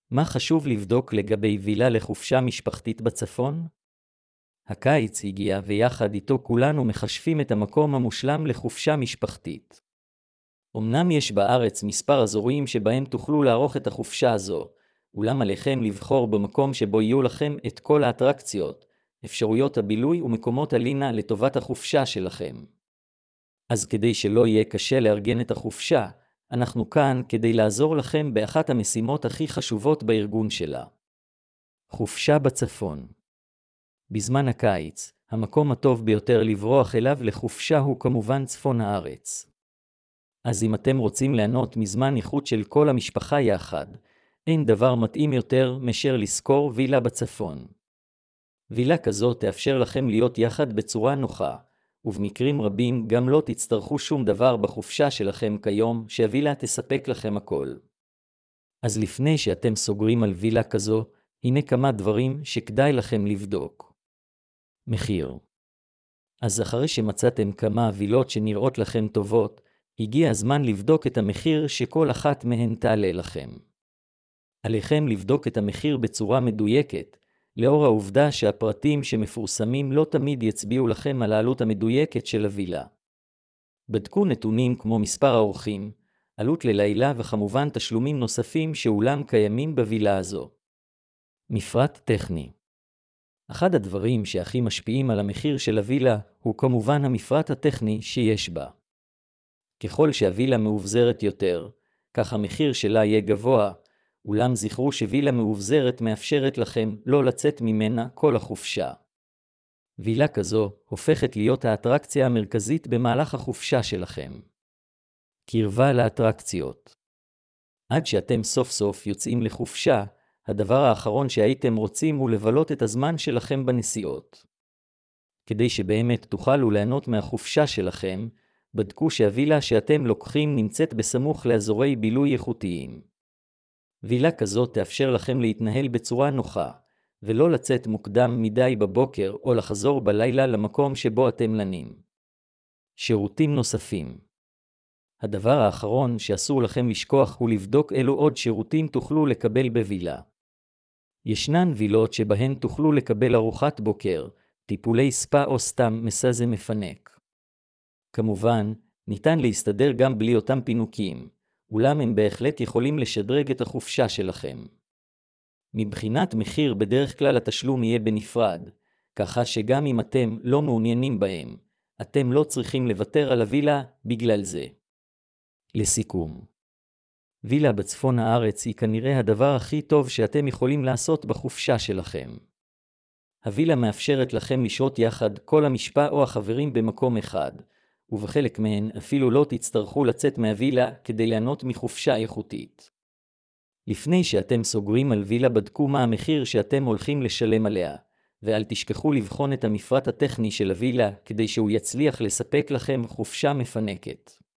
מה חשוב לבדוק לגבי וילה לחופשה משפחתית בצפון? הקיץ הגיע ויחד איתו כולנו מחשבים את המקום המושלם לחופשה משפחתית. אמנם יש בארץ מספר אזורים שבהם תוכלו לערוך את החופשה הזו, אולם עליכם לבחור במקום שבו יהיו לכם את כל האטרקציות, אפשרויות הבילוי ומקומות הלינה לטובת החופשה שלכם. אז כדי שלא יהיה קשה לארגן את החופשה, אנחנו כאן כדי לעזור לכם באחת המשימות הכי חשובות בארגון שלה. חופשה בצפון. בזמן הקיץ, המקום הטוב ביותר לברוח אליו לחופשה הוא כמובן צפון הארץ. אז אם אתם רוצים ליהנות מזמן איכות של כל המשפחה יחד, אין דבר מתאים יותר מאשר לשכור וילה בצפון. וילה כזו תאפשר לכם להיות יחד בצורה נוחה, ובמקרים רבים גם לא תצטרכו שום דבר בחופשה שלכם כיום שהווילה תספק לכם הכל. אז לפני שאתם סוגרים על וילה כזו, הנה כמה דברים שכדאי לכם לבדוק. מחיר. אז אחרי שמצאתם כמה וילות שנראות לכם טובות, הגיע הזמן לבדוק את המחיר שכל אחת מהן תעלה לכם. עליכם לבדוק את המחיר בצורה מדויקת, לאור העובדה שהפרטים שמפורסמים לא תמיד יצביעו לכם על העלות המדויקת של הווילה. בדקו נתונים כמו מספר האורחים, עלות ללילה וכמובן תשלומים נוספים שאולם קיימים בווילה הזו. מפרט טכני. אחד הדברים שהכי משפיעים על המחיר של הווילה הוא כמובן המפרט הטכני שיש בה. ככל שהווילה מאובזרת יותר, כך המחיר שלה יהיה גבוה, אולם זכרו שווילה מאובזרת מאפשרת לכם לא לצאת ממנה כל החופשה. וילה כזו הופכת להיות האטרקציה המרכזית במהלך החופשה שלכם. קרבה לאטרקציות. עד שאתם סוף סוף יוצאים לחופשה, הדבר האחרון שהייתם רוצים הוא לבלות את הזמן שלכם בנסיעות. כדי שבאמת תוכלו ליהנות מהחופשה שלכם, בדקו שהווילה שאתם לוקחים נמצאת בסמוך לאזורי בילוי איכותיים. וילה כזו תאפשר לכם להתנהל בצורה נוחה, ולא לצאת מוקדם מדי בבוקר או לחזור בלילה למקום שבו אתם לנים. שירותים נוספים. הדבר האחרון שאסור לכם לשכוח הוא לבדוק אילו עוד שירותים תוכלו לקבל בווילה. ישנן וילות שבהן תוכלו לקבל ארוחת בוקר, טיפולי ספה או סתם מסע מפנק. כמובן, ניתן להסתדר גם בלי אותם פינוקים, אולם הם בהחלט יכולים לשדרג את החופשה שלכם. מבחינת מחיר בדרך כלל התשלום יהיה בנפרד, ככה שגם אם אתם לא מעוניינים בהם, אתם לא צריכים לוותר על הווילה בגלל זה. לסיכום, וילה בצפון הארץ היא כנראה הדבר הכי טוב שאתם יכולים לעשות בחופשה שלכם. הווילה מאפשרת לכם לשהות יחד כל המשפחה או החברים במקום אחד, ובחלק מהן אפילו לא תצטרכו לצאת מהווילה כדי ליהנות מחופשה איכותית. לפני שאתם סוגרים על וילה בדקו מה המחיר שאתם הולכים לשלם עליה, ואל תשכחו לבחון את המפרט הטכני של הווילה כדי שהוא יצליח לספק לכם חופשה מפנקת.